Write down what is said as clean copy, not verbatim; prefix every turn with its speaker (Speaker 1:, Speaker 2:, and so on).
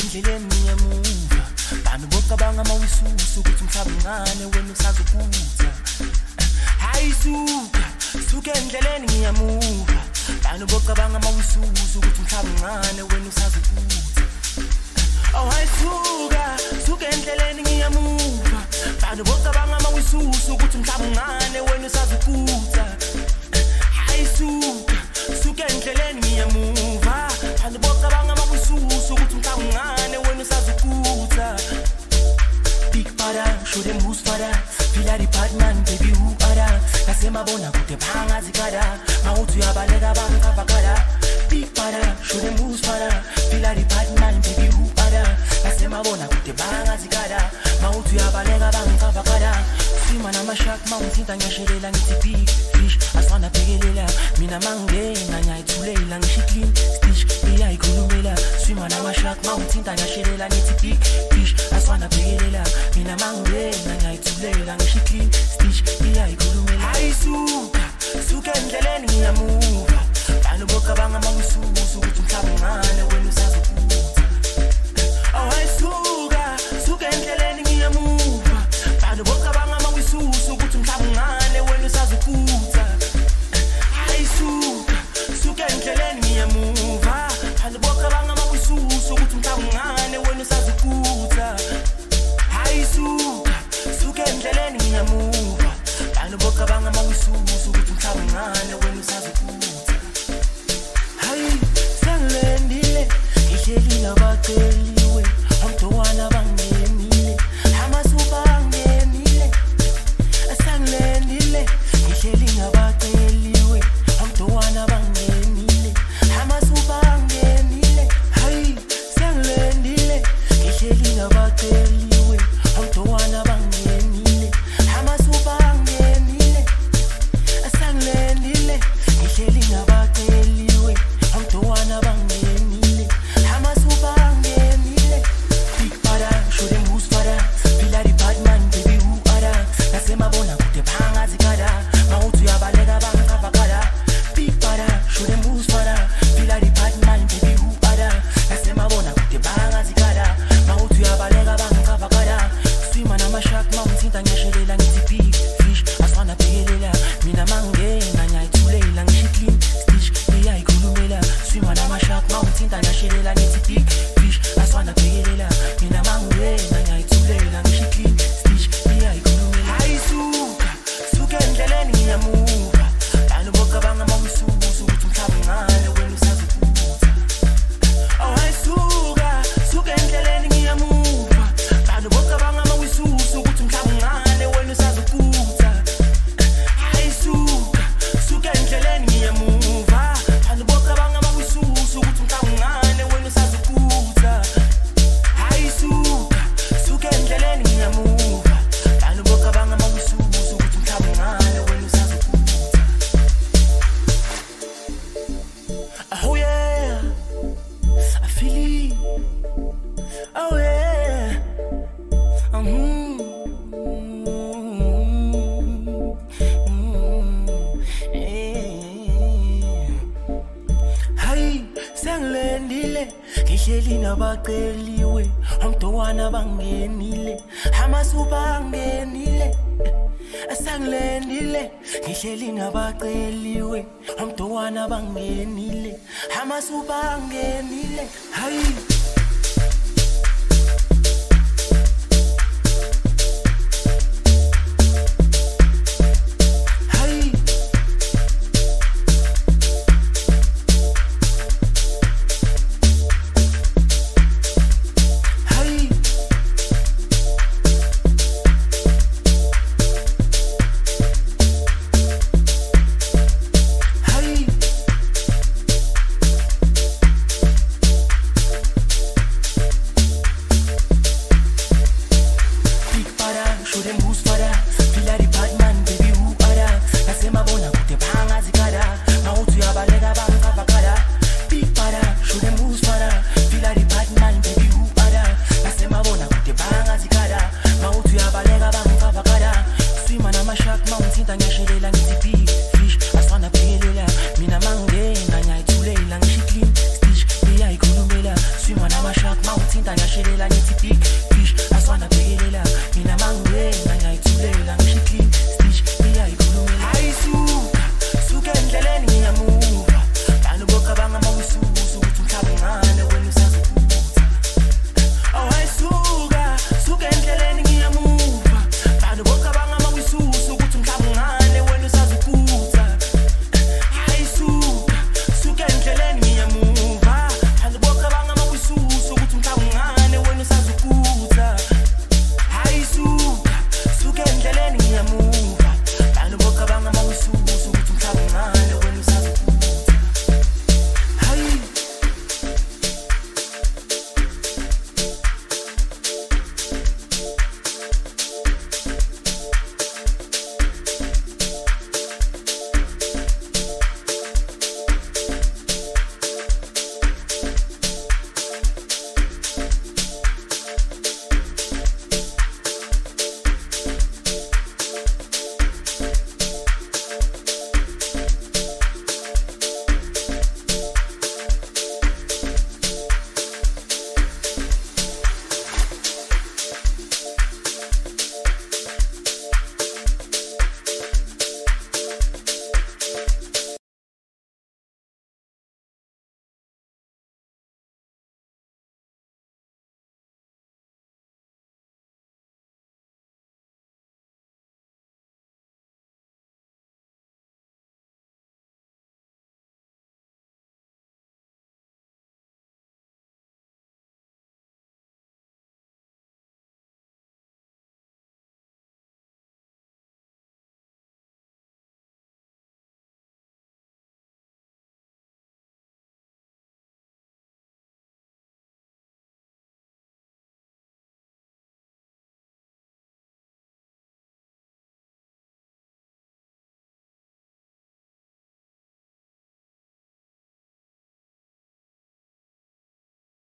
Speaker 1: endleleni ngiyamuva bani bocabanga mawisusa ukuthi umhlaba ngane wena usazukutha hayi suka endleleni ngiyamuva bani bocabanga mawisusa ukuthi umhlaba ngane wena usazukutha oh hayi suka endleleni ngiyamuva bani bocabanga mawisusa ukuthi umhlaba ngane wena usazukutha hayi suka endleleni ngiyamuva bani bocabanga mawisusa ukuthi umhlaba ngane wena usazukutha big para show them who's para fila department baby who are nasema bona kude phanga zikada mawuthi uyabaleka bangavakala big para show them who's para fila department baby who are nasema bona kude phanga zikada mawuthi uyabaleka bangavakala sima namashak mawuthinta ngiyashelela ngithi big fish aswana bhekelela mina mangena ngiyayithulela ngisho clean stitch iyayikhulumela sima namashak mawuthinta ngiyashelela ngithi big fish aswana bhekelela mina mangena ngiyayithulela ngisho clean stitch iyayikhulumela hayi suka endleleni ngiyamuva bani bocabanga mawisusa ukuthi umhlaba ngane wena usazukutha oh hayi suka endleleni ngiyamuva bani bocabanga mawisusa ukuthi umhlaba ngane wena usazukutha hayi suka endleleni ngiyamuva bani bocabanga mawisusa ukuthi umhlaba ngane wena usazukutha hayi suka endleleni ngiyamuva bani bocabanga mawisusa ukuthi umhlaba ngane wena usazukutha hayi sangilendile ngihleli nabaceliwe amntwana bangenile amasupa angenile sangilendile ngihleli nabaceliwe amntwana bangenile amasupa angenile hayi sangilendile ngihleli nabaceliwe amntwana bangenile amasupa angenile sangilendile ngihleli nabaceliwe amntwana bangenile amasupa angenile big para show them who's para fila department baby who are nasema bona kude phanga zikada mawuthi uyabaleka bangavakala big para show them who's para fila department baby who are nasema bona kude phanga zikada mawuthi uyabaleka bangavakala swima namashak mawuthinta ngiyashelela ngithi big fish aswana bhekelela mina mangena ngiyayithulela ngisho clean stitch iyayikhulumela swima namashak mawuthinta ngiyashelela ngithi big fish aswana bhekelela mina mangena ngiyayithulela ngisho clean stitch iyayikhulumela hayi suka endleleni ngiyamuva bani bocabanga mawisusa ukuthi umhlaba ngane wena usazukutha oh hayi suka endleleni ngiyamuva bani bocabanga mawisusa ukuthi umhlaba ngane wena usazukutha hayi suka endleleni ngiyamuva bani bocabanga mawisusa ukuthi umhlaba ngane wena usazukutha hayi suka endleleni ngiyamuva bani bocabanga mawisusa ukuthi umhlaba ngane wena usazukutha oh yeah I feel it oh yeah hayi sangilendile ngihleli nabaceliwe amntwana bangenile amasupa angenile sangilendile ngihleli nabaceliwe amntwana bangenile amasupa angenile hayi